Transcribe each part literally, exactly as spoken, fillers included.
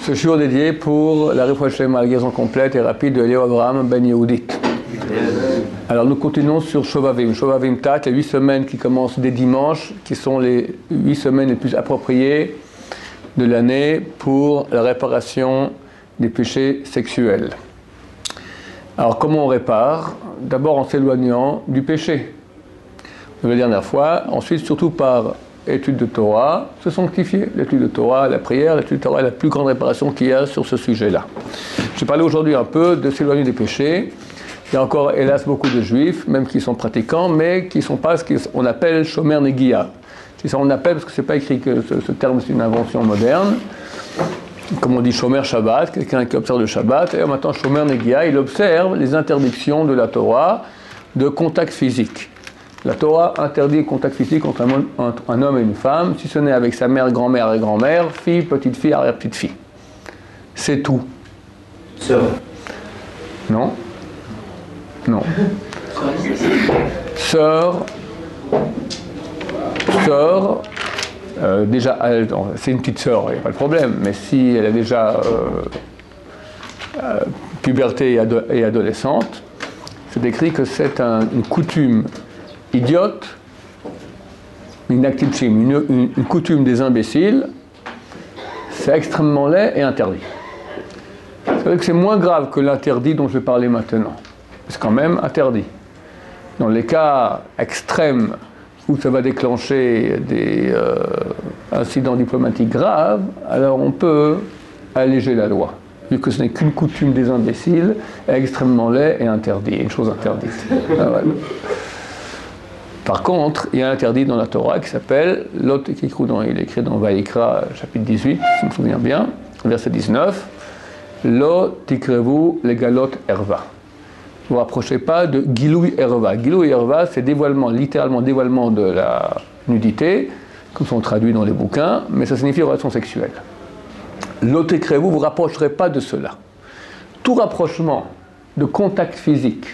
ce jour dédié pour la réfouach shlema, la guérison complète et rapide de Léo Abraham Ben Yehudit. Alors nous continuons sur Shovavim. Shovavim Tat, les huit semaines qui commencent dès dimanche, qui sont les huit semaines les plus appropriées de l'année pour la réparation des péchés sexuels. Alors comment on répare? D'abord en s'éloignant du péché. La dernière fois, ensuite surtout par étude de Torah, se sanctifier. L'étude de Torah, la prière, l'étude de Torah est la plus grande réparation qu'il y a sur ce sujet-là. Je vais parler aujourd'hui un peu de s'éloigner des péchés. Il y a encore, hélas, beaucoup de juifs, même qui sont pratiquants, mais qui ne sont pas ce qu'on appelle shomer negia. C'est ça qu'on appelle, parce que ce n'est pas écrit que ce, ce terme, c'est une invention moderne. Comme on dit shomer Shabbat, quelqu'un qui observe le Shabbat, et maintenant shomer negia, il observe les interdictions de la Torah de contact physique. La Torah interdit le contact physique entre un, entre un homme et une femme, si ce n'est avec sa mère, grand-mère et grand-mère, fille, petite-fille, arrière-petite-fille. C'est tout. Sœur. Non. Non. Sœur. Sœur. Euh, déjà, elle, c'est une petite sœur, il n'y a pas de problème. Mais si elle a déjà euh, euh, puberté et, ado- et adolescente, c'est écrit que c'est un, une coutume idiote, une, une, une, une coutume des imbéciles, c'est extrêmement laid et interdit. C'est-à-dire que c'est moins grave que l'interdit dont je vais parler maintenant. C'est quand même interdit. Dans les cas extrêmes où ça va déclencher des euh, incidents diplomatiques graves, alors on peut alléger la loi. Vu que ce n'est qu'une coutume des imbéciles, extrêmement laid et interdit, une chose interdite. Ah, voilà. Par contre, il y a un interdit dans la Torah qui s'appelle, l'autre qui est dans, il est écrit dans Vaïkra, chapitre dix-huit, si je me souviens bien, verset dix-neuf, Lo tikrevu legalot erva. Ne vous rapprochez pas de Giloui erva. Giloui erva, c'est dévoilement, littéralement dévoilement de la nudité, comme sont traduits dans les bouquins, mais ça signifie relation sexuelle. Lo tikrevu, vous ne vous rapprocherez pas de cela. Tout rapprochement de contact physique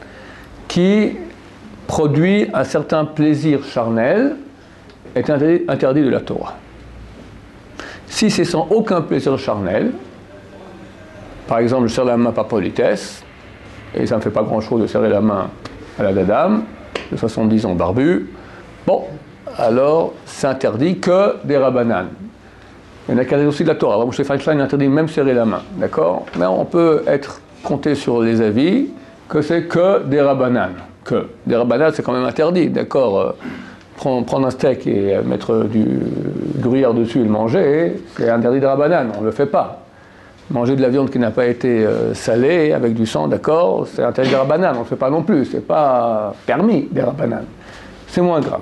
qui produit un certain plaisir charnel est interdit, interdit de la Torah. Si c'est sans aucun plaisir charnel, par exemple je serre la main par politesse, et ça ne me fait pas grand-chose de serrer la main à la dadame, de soixante-dix ans barbu, bon, alors c'est interdit que des rabbanan. Il y en a qui interdit aussi de la Torah. Moshe Feinstein interdit même serrer la main, d'accord? Mais on peut être compté sur les avis que c'est que des rabbanan. Que des rabbanan, c'est quand même interdit, d'accord? euh, prendre, prendre un steak et mettre du gruyère dessus et le manger, c'est interdit des rabbanan, on ne le fait pas. Manger de la viande qui n'a pas été euh, salée avec du sang, d'accord, c'est interdit des rabbanan, on ne le fait pas non plus, c'est pas permis des rabbanan. C'est moins grave.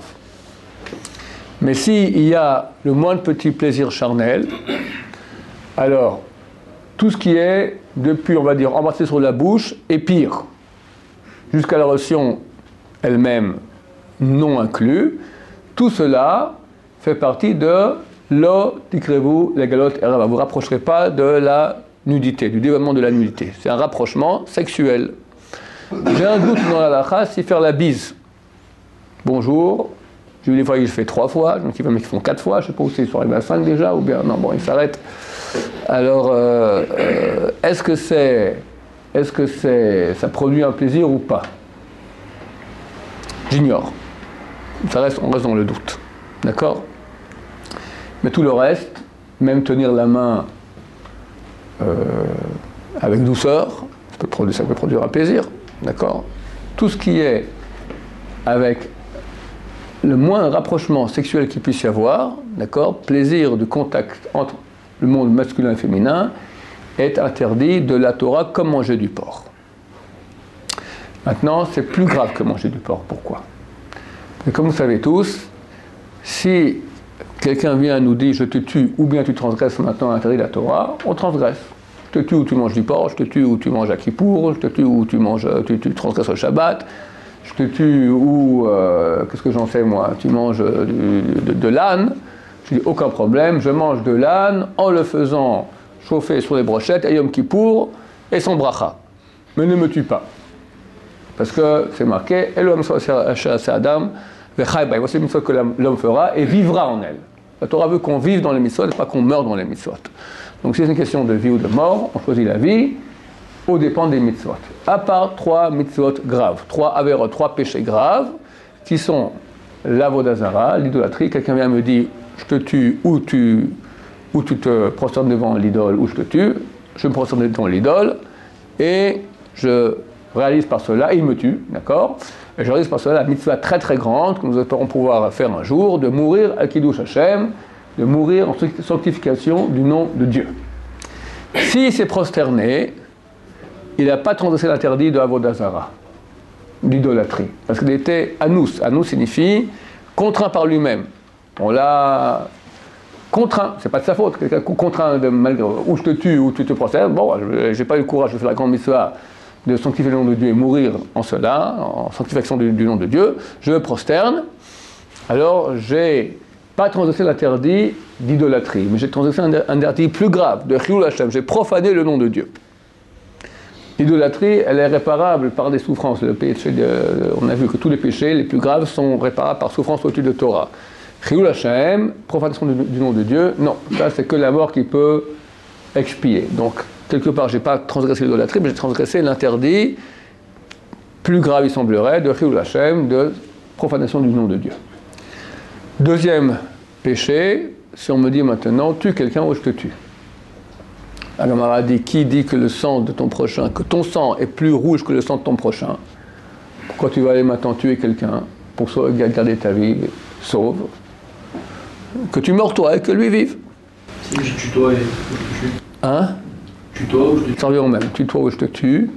Mais s'il y a le moindre petit plaisir charnel, alors tout ce qui est depuis, on va dire, embrasser sur la bouche et pire, jusqu'à la relation elle-même non inclus, tout cela fait partie de lo tikrevu legalot erva. Vous ne vous rapprocherez pas de la nudité, du dévoilement de la nudité. C'est un rapprochement sexuel. J'ai un doute dans la halakha si faire la bise. Bonjour. J'ai vu des fois qu'ils le font trois fois, donc il y en a qui font quatre fois, je ne sais pas où c'est, ils sont arrivés à cinq déjà, ou bien non, bon, ils s'arrêtent. Alors, euh, euh, est-ce que c'est, est-ce que c'est, ça produit un plaisir ou pas? J'ignore. Ça reste, on reste dans le doute. D'accord? Mais tout le reste, même tenir la main euh, avec douceur, ça peut, produire, ça peut produire un plaisir. D'accord? Tout ce qui est avec le moins rapprochement sexuel qu'il puisse y avoir, d'accord, plaisir de contact entre le monde masculin et féminin, est interdit de la Torah comme manger du porc. Maintenant, c'est plus grave que manger du porc. Pourquoi? Et comme vous savez tous, si quelqu'un vient nous dire « je te tue » ou bien « tu transgresses maintenant l'interdit de la Torah », on transgresse. Je te tue ou tu manges du porc, je te tue ou tu manges à Kippour, je te tue ou tu, manges, tu, tu transgresses le Shabbat, je te tue ou, euh, qu'est-ce que j'en sais moi, tu manges de, de, de l'âne. Je dis aucun problème, je mange de l'âne en le faisant chauffer sur les brochettes à Yom Kippour et son bracha. Mais ne me tue pas. Parce que c'est marqué, Elohim Adam, voici une chose que l'homme fera et vivra en elle. La Torah veut qu'on vive dans les mitzvot et pas qu'on meure dans les mitzvot. Donc si c'est une question de vie ou de mort, on choisit la vie au dépend des mitzvot. À part trois mitzvot graves, trois averot, trois péchés graves, qui sont l'avodazara, l'idolâtrie. Quelqu'un vient me dire, je te tue ou tu, ou tu te prosternes devant l'idole ou je te tue. Je me prosterne devant l'idole et je réalise par cela, et il me tue, d'accord? Et je réalise par cela la mitzvah très très grande que nous espérons pouvoir faire un jour, de mourir à Kiddush Hashem, de mourir en sanctification du nom de Dieu. S'il s'est prosterné, il n'a pas transgressé l'interdit de Avodazara, d'idolâtrie, parce qu'il était anous. Anous signifie contraint par lui-même. On l'a contraint, c'est pas de sa faute, quelqu'un contraint de, malgré, ou je te tue ou tu te prosternes. Bon, j'ai pas eu le courage de faire la grande mitzvah de sanctifier le nom de Dieu et mourir en cela, en sanctification du, du nom de Dieu, je me prosterne, alors j'ai pas transgressé l'interdit d'idolâtrie, mais j'ai transgressé un interdit plus grave, de Chilul Hashem, j'ai profané le nom de Dieu. L'idolâtrie, elle est réparable par des souffrances. Le péché de, on a vu que tous les péchés les plus graves sont réparables par souffrance au-dessus de Torah. Chilul Hashem, profanation du, du nom de Dieu, non, ça c'est que la mort qui peut expier. Donc, quelque part, je n'ai pas transgressé l'idolâtrie, mais j'ai transgressé l'interdit plus grave, il semblerait, de Chilul Hashem, de profanation du nom de Dieu. Deuxième péché, si on me dit maintenant, tue quelqu'un ou je te tue. La Gemara dit, qui dit que le sang de ton prochain, que ton sang est plus rouge que le sang de ton prochain, pourquoi tu vas aller maintenant tuer quelqu'un pour garder ta vie sauve? Que tu meurs toi et que lui vive. Si je tue toi et je te tue. Hein? Tue-toi ou je te tue? Ça revient au même. Tue-toi ou je te tue.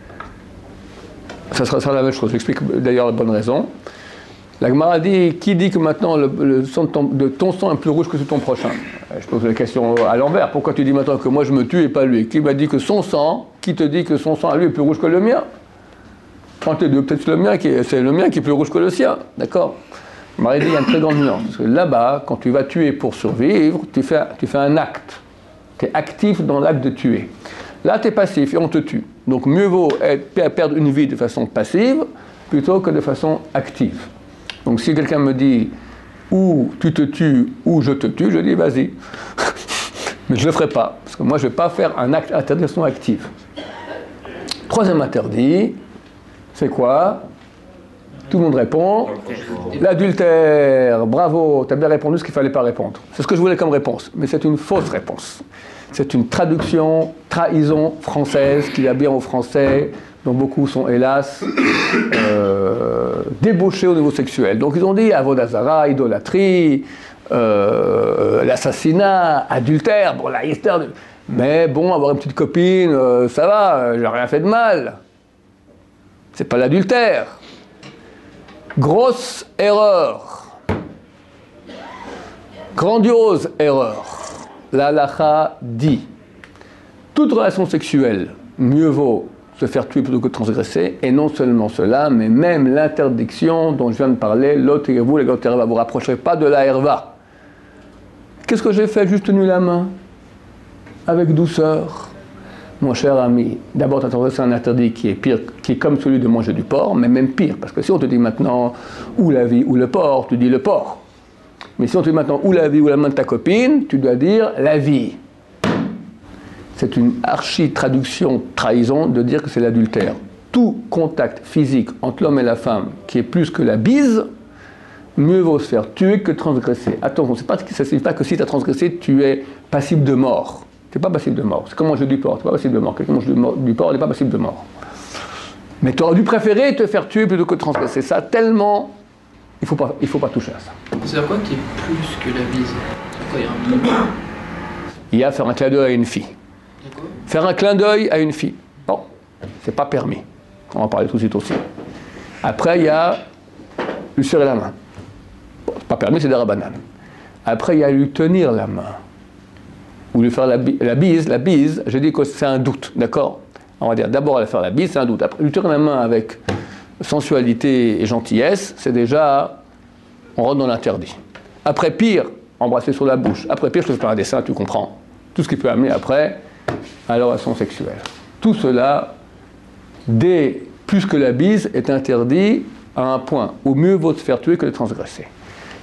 Ça sera, ça sera la même chose. J'explique d'ailleurs la bonne raison. La Gemara dit, qui dit que maintenant le, le sang de ton, de ton sang est plus rouge que celui de ton prochain? Je pose la question à l'envers. Pourquoi tu dis maintenant que moi je me tue et pas lui? Qui m'a dit que son sang, qui te dit que son sang à lui est plus rouge que le mien? Entre les deux, peut-être le mien qui est, c'est le mien qui est plus rouge que le sien. D'accord? La Gemara dit, il y a une très grande nuance. Parce que là-bas, quand tu vas tuer pour survivre, tu fais, tu fais un acte. Tu es actif dans l'acte de tuer. Là, tu es passif et on te tue. Donc mieux vaut être, perdre une vie de façon passive plutôt que de façon active. Donc si quelqu'un me dit ou tu te tues ou je te tue, je dis vas-y. Mais je ne le ferai pas, parce que moi je ne vais pas faire un acte interdit de façon active. Troisième interdit, c'est quoi? Tout le monde répond. L'adultère, bravo, tu as bien répondu ce qu'il ne fallait pas répondre. C'est ce que je voulais comme réponse, mais c'est une fausse réponse. C'est une traduction, trahison française qui va bien aux Français, dont beaucoup sont hélas euh, débauchés au niveau sexuel. Donc ils ont dit avodazara, idolâtrie, euh, l'assassinat, adultère, bon la histoire, mais bon, avoir une petite copine, euh, ça va, j'ai rien fait de mal. C'est pas l'adultère. Grosse erreur. Grandiose erreur. La halakha dit, toute relation sexuelle, mieux vaut se faire tuer plutôt que de transgresser, et non seulement cela, mais même l'interdiction dont je viens de parler, l'autre et vous, les gars, vous vous rapprocherez pas de la herva. Qu'est-ce que j'ai fait? Juste tenu la main, avec douceur. Mon cher ami, d'abord tu as transgressé un interdit qui est pire, qui est comme celui de manger du porc, mais même pire, parce que si on te dit maintenant ou la vie ou le porc, tu dis le porc. Mais si on te dit maintenant ou la vie ou la main de ta copine, tu dois dire la vie. C'est une archi-traduction, trahison, de dire que c'est l'adultère. Tout contact physique entre l'homme et la femme qui est plus que la bise, mieux vaut se faire tuer que transgresser. Attention, ça ne signifie pas que si tu as transgressé, tu es passible de mort. Tu n'es pas passible de mort. C'est comme manger du porc, tu n'es pas passible de mort. Quelqu'un mange du, du porc, il n'est pas passible de mort. Mais tu aurais dû préférer te faire tuer plutôt que de transgresser. Ça, tellement, il ne faut pas, il faut pas toucher à ça. C'est à quoi qui est plus que la bise? C'est quoi, il y a un truc? Il y a faire un clin d'œil à une fille. Faire un clin d'œil à une fille. Bon, c'est pas permis. On va en parler tout de suite aussi. Après, il y a lui serrer la main. Bon, c'est pas permis, c'est des rabanan. Après, il y a lui tenir la main. Ou lui faire la, bi- la bise. La bise, je dis que c'est un doute, d'accord? On va dire d'abord aller faire la bise, c'est un doute. Après, lui tenir la main avec sensualité et gentillesse, c'est déjà, on rentre dans l'interdit. Après, pire, embrasser sur la bouche. Après, pire, je te fais un dessin, tu comprends. Tout ce qui peut amener après à la relation sexuelle. Tout cela, dès plus que la bise, est interdit à un point où mieux vaut se faire tuer que de transgresser.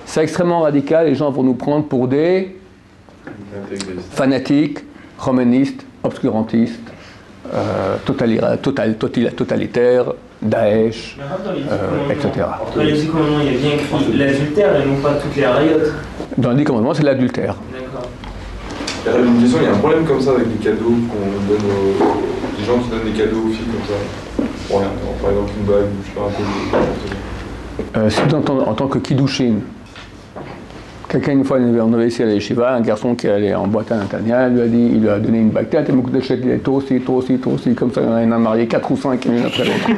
C'est extrêmement radical, les gens vont nous prendre pour des fanatiques, romanistes, obscurantistes, euh, totalitaires, total, total, totalitaires, Daesh, euh, et cetera. Dans les dix commandements, il y a bien écrit l'adultère et non pas toutes les rayotes. Dans les dix commandements, c'est l'adultère. D'accord. Il y a une question, il y a un problème comme ça avec les cadeaux qu'on donne aux... des gens qui donnent des cadeaux aux filles comme ça. Bon, rien, par exemple une bague, je sais pas, un peu. Euh, c'est en, en tant que kiddushin. Quelqu'un, une fois, on avait ici à l'Yeshiva, un garçon qui allait en boîte à l'intérieur, il lui a dit, il lui a donné une bague. Tiens, t'as beaucoup d'achètes, il est toi aussi, toi aussi, toi aussi, comme ça, il en a marié quatre ou cinq l'une après l'autre.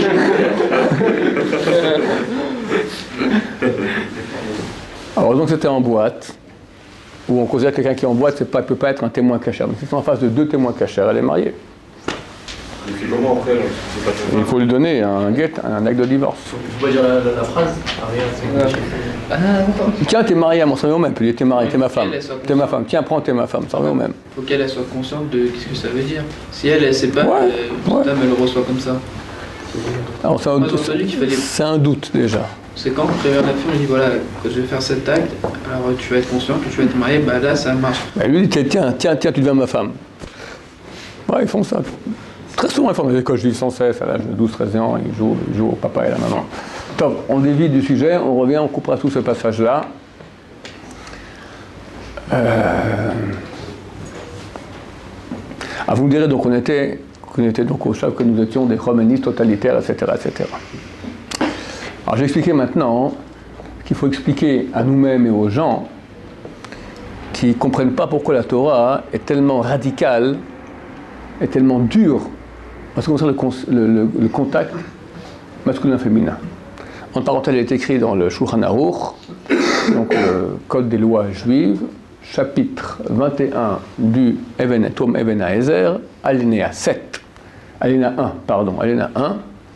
Alors, donc, c'était en boîte, où on considère que quelqu'un qui est en boîte, ça ne peut pas être un témoin cachère. Mais si c'est en face de deux témoins cachères, elle est mariée. Et puis comment après, là, c'est pas Il faut lui donner un get, un acte de divorce. Faut pas dire la, la, la phrase. Ah, regarde, c'est ah, non. Tiens, t'es marié à moi, ça revient au même. Puis t'es marié, t'es ma femme. T'es ma femme. Tiens, prends, t'es ma femme, ça revient au même. Faut qu'elle soit consciente de qu'est-ce que ça veut dire. Si elle, elle sait pas, Ouais, euh, ouais. dame, elle le reçoit comme ça. Alors, c'est un, Moi, j'ai entendu qu'il fallait- c'est un doute déjà. C'est quand on prévient la fille, on dit voilà, quand je vais faire cet acte, alors tu vas être conscient que tu vas être marié, bah là ça marche. Bah, lui, il dit tiens, tiens, tiens, tu deviens ma femme. Ouais, ils font ça. Très souvent, ils font des écoles juives sans cesse, à l'âge de douze treize ans, ils jouent, ils jouent au papa et la maman. Top, on dévie du sujet, on revient, on coupera tout ce passage-là. Euh... Ah, vous me direz, donc on était, on était donc au choc que nous étions des romanistes totalitaires, et cetera, et cetera. Alors j'ai expliqué maintenant qu'il faut expliquer à nous-mêmes et aux gens qui ne comprennent pas pourquoi la Torah est tellement radicale, est tellement dure en ce qui concerne le, le, le contact masculin-féminin. En parenthèse, elle est écrite dans le Shulchan Aruch, donc le Code des lois juives, chapitre vingt et un du Even Tom Even Haezer, alinéa sept, alinéa un, pardon, alinéa un.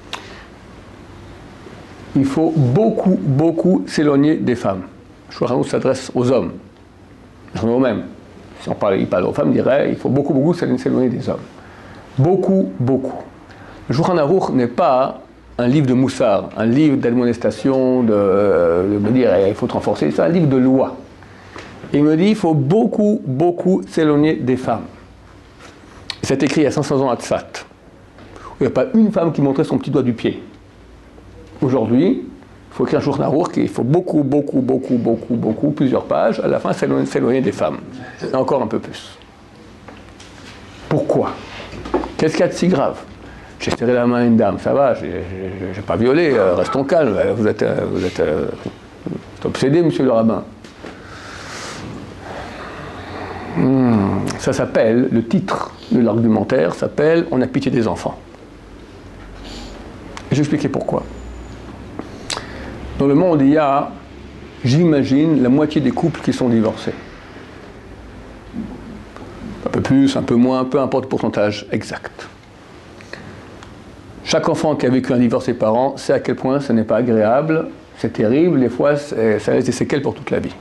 Il faut beaucoup, beaucoup s'éloigner des femmes. Le Shulchan Aruch s'adresse aux hommes, aux mêmes. Si on parlait, il parle aux femmes, il dirait il faut beaucoup, beaucoup s'éloigner des hommes. Beaucoup, beaucoup. Le Shulchan Aruch n'est pas un livre de moussard, un livre d'admonestation, de, de me dire il faut te renforcer, c'est un livre de loi. Et il me dit il faut beaucoup, beaucoup s'éloigner des femmes. C'est écrit il y a cinq cents ans à Tzfat. Il n'y a pas une femme qui montrait son petit doigt du pied. Aujourd'hui, il faut écrire un Shulchan Aruch, il faut beaucoup, beaucoup, beaucoup, beaucoup, beaucoup, plusieurs pages, à la fin s'éloigner, s'éloigner des femmes. Et encore un peu plus. Pourquoi ? Qu'est-ce qu'il y a de si grave ? J'ai serré la main à une dame, ça va, je n'ai pas violé, euh, restons calmes, vous êtes, euh, vous êtes, euh, vous êtes obsédé, monsieur le rabbin. Hmm, ça s'appelle, le titre de l'argumentaire s'appelle « On a pitié des enfants ». Je vais expliquer pourquoi. Dans le monde, il y a, j'imagine, la moitié des couples qui sont divorcés. Un peu plus, un peu moins, peu importe le pourcentage exact. Chaque enfant qui a vécu un divorce de ses parents sait à quel point ce n'est pas agréable, c'est terrible, des fois ça laisse des séquelles pour toute la vie.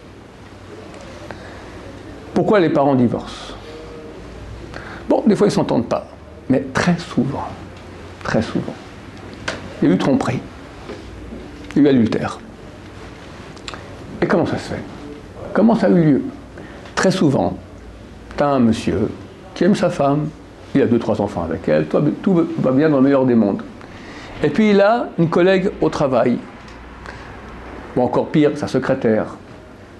Pourquoi les parents divorcent ? Bon, des fois ils ne s'entendent pas, mais très souvent, très souvent, il y a eu tromperie, il y a eu adultère. Et comment ça se fait ? Comment ça a eu lieu ? Très souvent, tu as un monsieur qui aime sa femme, il a deux, trois enfants avec elle, tout va bien dans le meilleur des mondes. Et puis il a une collègue au travail, ou encore pire, sa secrétaire, d'accord ?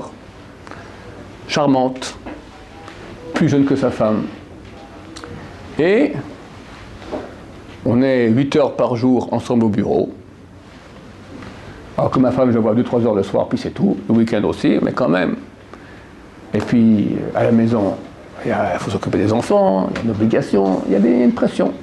Charmante, plus jeune que sa femme. Et on est huit heures par jour ensemble au bureau. Alors que ma femme, je la vois deux trois heures le soir, puis c'est tout, le week-end aussi, mais quand même. Et puis, à la maison, il faut s'occuper des enfants, il y a une obligation, il y a des, une pression.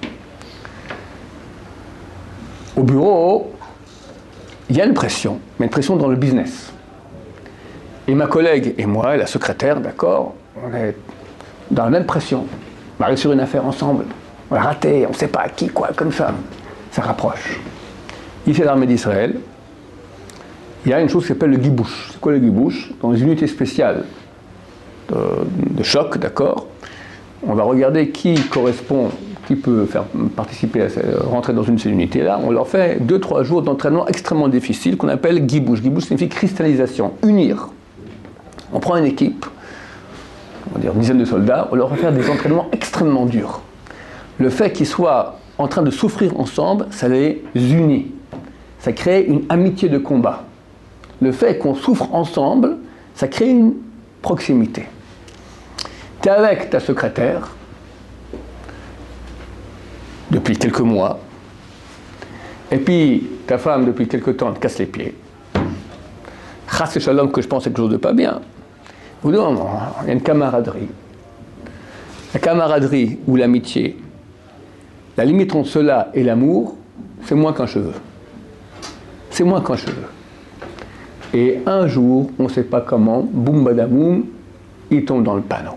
Au bureau, il y a une pression, mais une pression dans le business. Et ma collègue et moi, la secrétaire, d'accord, on est dans la même pression. On arrive sur une affaire ensemble, on l'a raté, on ne sait pas à qui, quoi, comme ça. Ça rapproche. Ici, à l'armée d'Israël, il y a une chose qui s'appelle le guibouche. C'est quoi le guibouche ? Dans les unités spéciales de, de choc, d'accord, on va regarder qui correspond, qui peut faire participer à cette, rentrer dans une de ces unités-là, on leur fait deux trois jours d'entraînement extrêmement difficile qu'on appelle guibouche. Guibouche signifie cristallisation, unir. On prend une équipe, on va dire une dizaine de soldats, on leur fait faire des entraînements extrêmement durs. Le fait qu'ils soient en train de souffrir ensemble, ça les unit. Ça crée une amitié de combat. Le fait qu'on souffre ensemble, ça crée une proximité. Tu es avec ta secrétaire depuis quelques mois, et puis ta femme depuis quelque temps te casse les pieds. Chas et shalom que je pense quelque chose de pas bien. Ou non, il y a une camaraderie. La camaraderie ou l'amitié, la limite entre cela et l'amour, c'est moins qu'un cheveu. C'est moins qu'un cheveu. Et un jour, on ne sait pas comment, boum badaboum, il tombe dans le panneau.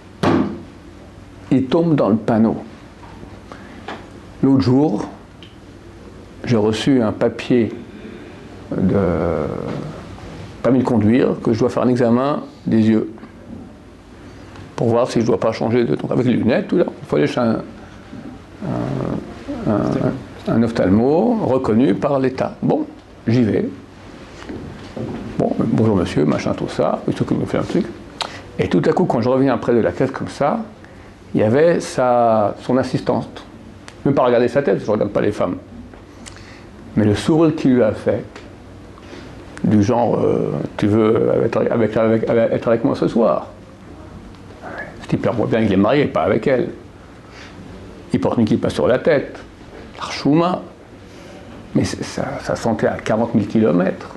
Il tombe dans le panneau. L'autre jour, j'ai reçu un papier de permis de conduire que je dois faire un examen des yeux pour voir si je ne dois pas changer de temps. Avec les lunettes, tout là. Il faut aller chez un, un, un, un ophtalmo reconnu par l'État. Bon, j'y vais. Bon, bonjour monsieur, machin, tout ça. Il me fait un truc. Et tout à coup, quand je reviens près de la caisse comme ça, il y avait sa, son assistante. Même pas regarder sa tête, je ne regarde pas les femmes. Mais le sourire qu'il lui a fait, du genre, euh, tu veux être avec, avec, avec, être avec moi ce soir. Ce type-là, on voit bien qu'il est marié, pas avec elle. Il porte une kippa sur la tête. L'archouma. Mais ça, ça sentait à quarante mille kilomètres.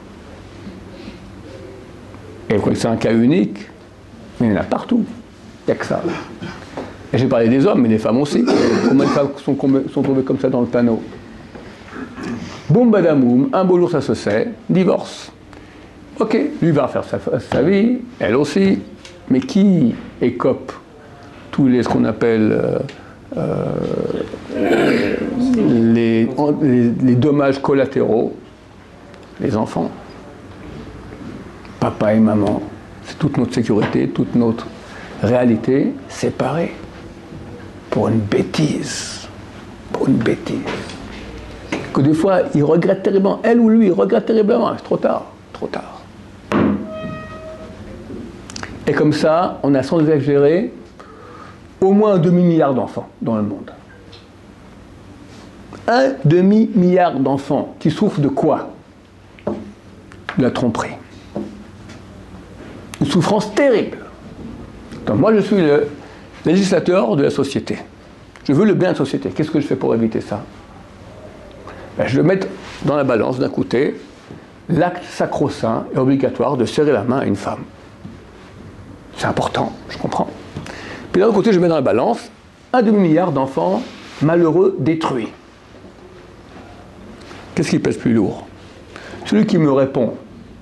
Et vous croyez que c'est un cas unique? Mais il y en a partout. Il n'y a que ça. Et j'ai parlé des hommes, mais des femmes aussi. Combien de femmes sont, sont tombées comme ça dans le panneau? Boum badamoum, un beau jour ça se sait, divorce. Ok, lui va faire sa, sa vie, elle aussi, mais qui écope tous les, ce qu'on appelle euh, euh, les, les, les dommages collatéraux? Les enfants. Papa et maman, c'est toute notre sécurité, toute notre réalité séparée. Pour une bêtise. Pour une bêtise. Que des fois, il regrette terriblement, elle ou lui, il regrette terriblement. C'est trop tard, trop tard. Et comme ça, on a sans exagérer au moins un demi-milliard d'enfants dans le monde. Un demi-milliard d'enfants qui souffrent de quoi? De la tromperie. Une souffrance terrible. Donc moi, je suis le législateur de la société. Je veux le bien de la société. Qu'est-ce que je fais pour éviter ça? Ben, je vais mettre dans la balance d'un côté l'acte sacro-saint et obligatoire de serrer la main à une femme. C'est important, je comprends. Puis d'un autre côté, je mets dans la balance un demi-milliard d'enfants malheureux détruits. Qu'est-ce qui pèse plus lourd? Celui qui me répond,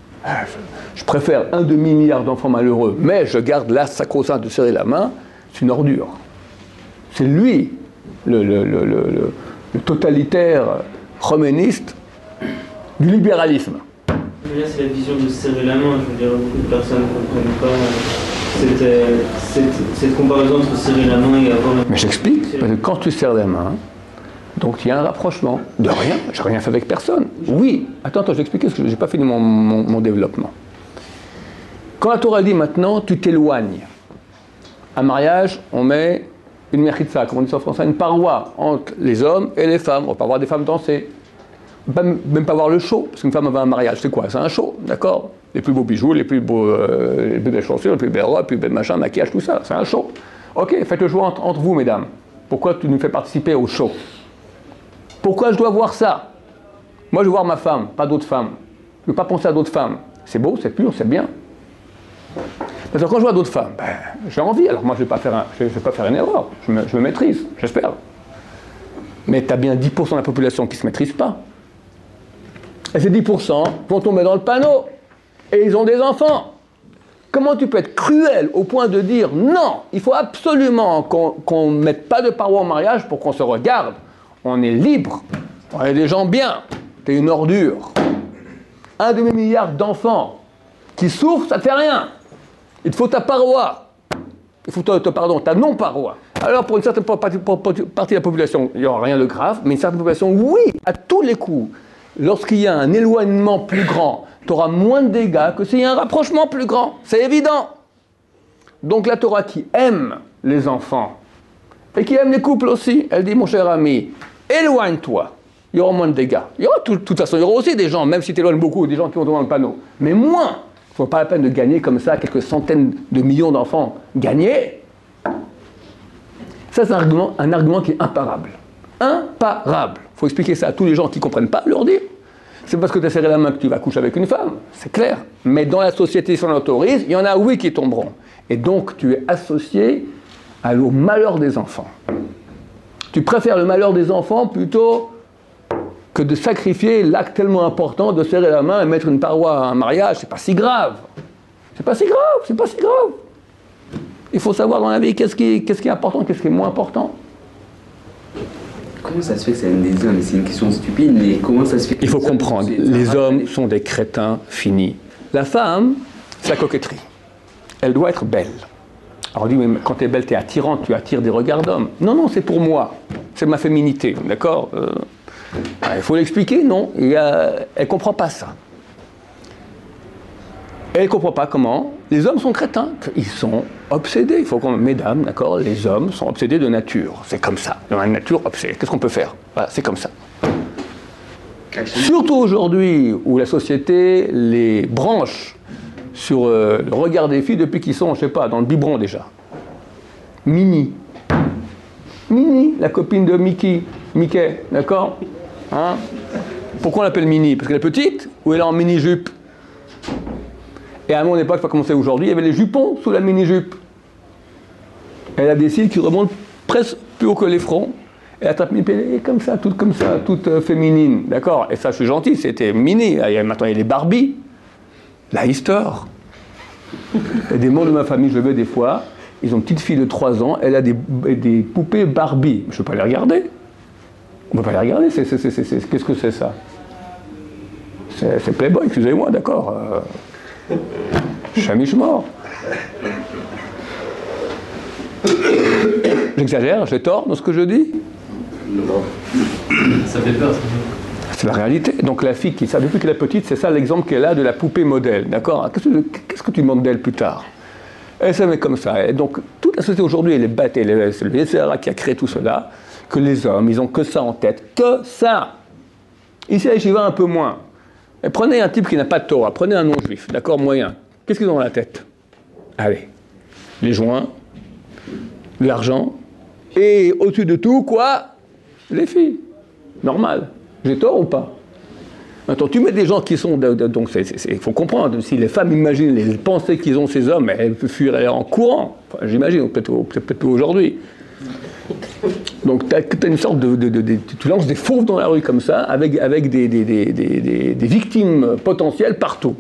je préfère un demi-milliard d'enfants malheureux, mais je garde l'acte sacro-saint de serrer la main, c'est une ordure. C'est lui, le, le, le, le, le totalitaire khoméniste du libéralisme. Mais là, c'est la vision de serrer la main. Je veux dire, beaucoup de personnes ne comprennent pas cette, euh, cette, cette comparaison entre serrer la main et avoir... Mais j'explique, parce que quand tu serres la main, donc il y a un rapprochement. De rien, je n'ai rien fait avec personne. Oui, attends, attends, je vais expliquer, parce que je n'ai pas fini mon, mon, mon développement. Quand la Torah dit maintenant, tu t'éloignes. Un mariage, on met une mechitza, comme on dit en français, une paroi entre les hommes et les femmes. On ne va pas voir des femmes danser. Même, même pas voir le show, parce qu'une femme avait un mariage, c'est quoi? C'est un show, d'accord? Les plus beaux bijoux, les plus, beaux, euh, les plus belles chaussures, les plus belles robes, les plus belles machins, maquillage, tout ça, c'est un show. Ok, faites le show entre, entre vous, mesdames. Pourquoi tu nous fais participer au show? Pourquoi je dois voir ça? Moi, je veux voir ma femme, pas d'autres femmes. Je ne veux pas penser à d'autres femmes. C'est beau, c'est pur, c'est bien. Parce que quand je vois d'autres femmes, ben, j'ai envie. Alors moi, je ne vais, vais pas faire une erreur. Je me, je me maîtrise, j'espère. Mais tu as bien dix pour cent de la population qui ne se maîtrise pas. Et ces dix pour cent vont tomber dans le panneau. Et ils ont des enfants. Comment tu peux être cruel au point de dire non, il faut absolument qu'on qu'on ne mette pas de paroi au mariage pour qu'on se regarde. On est libre. On est des gens bien. T'es une ordure. Un demi-milliard d'enfants qui souffrent, ça ne te fait rien. Il te faut ta paroi. Il faut ta, ta, pardon, ta non-paroi. Alors pour une certaine partie, pour partie de la population, il n'y aura rien de grave, mais une certaine population, oui, à tous les coups. Lorsqu'il y a un éloignement plus grand, tu auras moins de dégâts que s'il y a un rapprochement plus grand. C'est évident. Donc la Torah qui aime les enfants, et qui aime les couples aussi, elle dit, mon cher ami, éloigne-toi. Il y aura moins de dégâts. Il y aura, de toute façon, il y aura aussi des gens, même si tu éloignes beaucoup, des gens qui vont devant le panneau. Mais moins. Il ne vaut pas la peine de gagner comme ça quelques centaines de millions d'enfants. Gagner. Ça, c'est un argument, un argument qui est imparable. Imparable. Il faut expliquer ça à tous les gens qui ne comprennent pas, leur dire. C'est parce que tu as serré la main que tu vas coucher avec une femme. C'est clair. Mais dans la société, si on l'autorise, il y en a, oui, qui tomberont. Et donc, tu es associé au malheur des enfants. Tu préfères le malheur des enfants plutôt que de sacrifier l'acte tellement important de serrer la main et mettre une paroi à un mariage. C'est pas si grave. C'est pas si grave, c'est pas si grave. Il faut savoir dans la vie qu'est-ce qui, qu'est-ce qui est important, qu'est-ce qui est moins important. Comment ça se fait que ça vienne des hommes? C'est une question stupide, mais comment ça se fait que Il faut comprendre, les hommes sont des crétins finis. La femme, c'est la coquetterie. Elle doit être belle. Alors on dit, mais quand tu es belle, tu es attirante, tu attires des regards d'hommes. Non, non, c'est pour moi. C'est ma féminité, d'accord euh, Il faut l'expliquer, non. Il y a, elle ne comprend pas ça. Elle ne comprend pas comment. Les hommes sont crétins. Ils sont obsédés. Il faut qu'on... Mesdames, d'accord, les hommes sont obsédés de nature. C'est comme ça. Dans la nature, obsédée. Qu'est-ce qu'on peut faire? Voilà, c'est comme ça. Surtout aujourd'hui, où la société les branche sur euh, le regard des filles depuis qu'ils sont, je sais pas, dans le biberon déjà. Minnie. Minnie, la copine de Mickey. Mickey, d'accord hein? Pourquoi on l'appelle Minnie? Parce qu'elle est petite ou elle est en mini-jupe? Et à mon époque, pas comme c'est aujourd'hui, il y avait les jupons sous la mini-jupe. Elle a des cils qui remontent presque plus haut que les fronts. Elle attrape une pelle comme ça, toute comme ça, toute euh, féminine, d'accord? Et ça, je suis gentil, c'était Minnie. Maintenant, il y a les Barbie. La Easter. Et des membres de ma famille, je le veux des fois, ils ont une petite fille de trois ans, elle a des, des poupées Barbie. Je ne peux pas les regarder. On ne peut pas les regarder. C'est, c'est, c'est, c'est, c'est, qu'est-ce que c'est ça? c'est, c'est Playboy, excusez-moi, d'accord. Euh, Chamiche mort. J'exagère, j'ai tort dans ce que je dis? Non. Ça fait peur, ça. C'est la réalité. Donc la fille qui ça depuis qu'elle est petite, c'est ça l'exemple qu'elle a de la poupée modèle, d'accord? Qu'est-ce que, qu'est-ce que tu demandes d'elle plus tard? Elle se met comme ça. Et donc toute la société aujourd'hui, elle est bête. C'est le Yetzer Hara qui a créé tout cela. Que les hommes, ils ont que ça en tête, que ça. Ici à Yeshiva un peu moins. Et prenez un type qui n'a pas de Torah, prenez un non-juif, d'accord, moyen. Qu'est-ce qu'ils ont dans la tête? Allez, les joints, l'argent, et au-dessus de tout, quoi? Les filles. Normal. J'ai tort ou pas? Maintenant, tu mets des gens qui sont... De, de, donc, il faut comprendre, si les femmes imaginent les pensées qu'ils ont ces hommes, elles fuiraient en courant. Enfin, j'imagine, peut-être, peut-être pas aujourd'hui. Donc, tu as une sorte de, de, de, de... Tu lances des fauves dans la rue comme ça, avec, avec des, des, des, des, des, des victimes potentielles partout.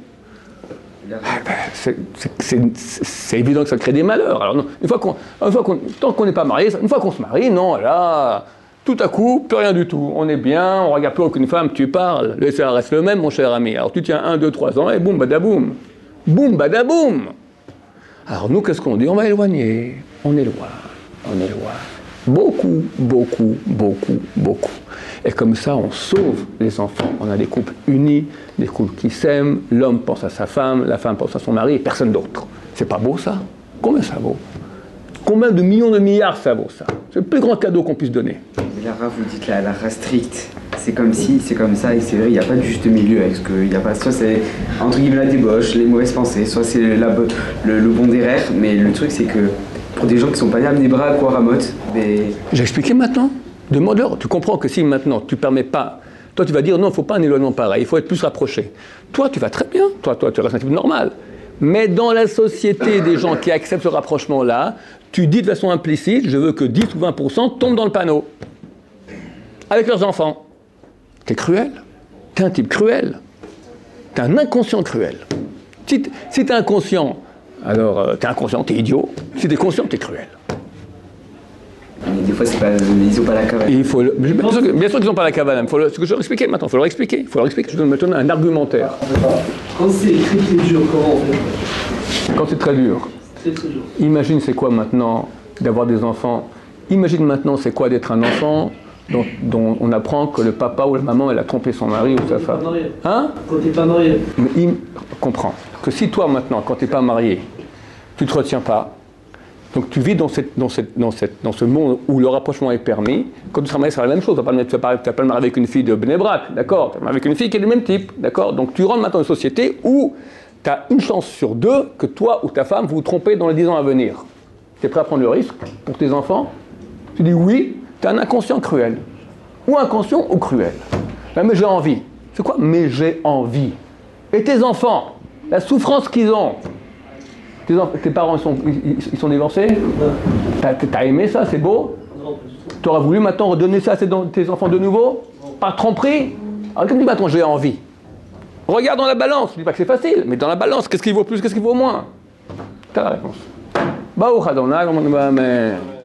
Ah ben, c'est, c'est, c'est, c'est évident que ça crée des malheurs. Alors, non, une fois qu'on, une fois qu'on, tant qu'on n'est pas marié, une fois qu'on se marie, non, là... Tout à coup, plus rien du tout. On est bien, on regarde plus aucune femme, tu parles. Le S R reste le même, mon cher ami. Alors tu tiens un, deux, trois ans, et boum, badaboum. Boum, badaboum. Alors nous, qu'est-ce qu'on dit? On va éloigner. On éloigne, on éloigne. Beaucoup, beaucoup, beaucoup, beaucoup. Et comme ça, on sauve les enfants. On a des couples unis, des couples qui s'aiment. L'homme pense à sa femme, la femme pense à son mari, et personne d'autre. C'est pas beau, ça? Combien ça vaut? Combien de millions de milliards ça vaut, ça? C'est le plus grand cadeau qu'on puisse donner. Mais là, vous dites la, la race stricte. C'est comme si, c'est comme ça, et c'est vrai, il n'y a pas de juste milieu avec ce que... Il y a pas, soit c'est, entre guillemets, la débauche, les mauvaises pensées, soit c'est la, le, le bon derrière, mais le truc, c'est que pour des gens qui sont pas nés à des bras à quoi ramote, mais... J'ai expliqué maintenant. Demande-leur. Tu comprends que si maintenant, tu permets pas... Toi, tu vas dire, non, il ne faut pas un éloignement pareil, il faut être plus rapproché. Toi, tu vas très bien. Toi, toi tu restes un type normal. Mais dans la société des gens qui acceptent ce rapprochement-là, tu dis de façon implicite, je veux que dix ou vingt pour cent tombent dans le panneau. Avec leurs enfants. T'es cruel. T'es un type cruel. T'es un inconscient cruel. Si t'es, si t'es inconscient, alors euh, t'es inconscient, t'es idiot. Si t'es conscient, t'es cruel. Mais des fois, c'est pas, ils n'ont pas la cavale. Il faut le, bien, sûr, bien sûr qu'ils n'ont pas la cavale. Il faut le, ce que je leur expliquer maintenant, il faut leur expliquer. Il faut leur expliquer. Je donne maintenant un argumentaire. Quand c'est écrit très dur, comment on fait? Quand c'est très dur. C'est très dur. Imagine c'est quoi maintenant d'avoir des enfants Imagine maintenant c'est quoi d'être un enfant dont, dont on apprend que le papa ou la maman elle a trompé son mari ou sa femme. Hein? Quand t'es pas marié. Mais il comprend que si toi maintenant, quand tu n'es pas marié, tu ne te retiens pas, donc tu vis dans, cette, dans, cette, dans, cette, dans ce monde où le rapprochement est permis, quand tu seras marié, c'est la même chose. Tu ne vas pas, pas, pas le marier avec une fille de Bnei-Brak, d'accord? Tu vas le marier avec une fille qui est du même type, d'accord? Donc tu rentres maintenant dans une société où tu as une chance sur deux que toi ou ta femme vous vous trompez dans les dix ans à venir. Tu es prêt à prendre le risque pour tes enfants? Tu dis oui, tu es un inconscient cruel. Ou inconscient ou cruel. Là, mais j'ai envie. C'est quoi? Mais j'ai envie. Et tes enfants, la souffrance qu'ils ont. Tes, enf- tes parents, ils sont, ils, ils sont divorcés? T'as, t'as aimé ça? C'est beau? Tu aurais voulu maintenant redonner ça à tes enfants de nouveau? Par tromperie? Alors, comme tu dis, attends, j'ai envie. Regarde dans la balance. Je dis pas que c'est facile, mais dans la balance, qu'est-ce qui vaut plus, qu'est-ce qui vaut moins? T'as la réponse. Baruch Adonai, Amen.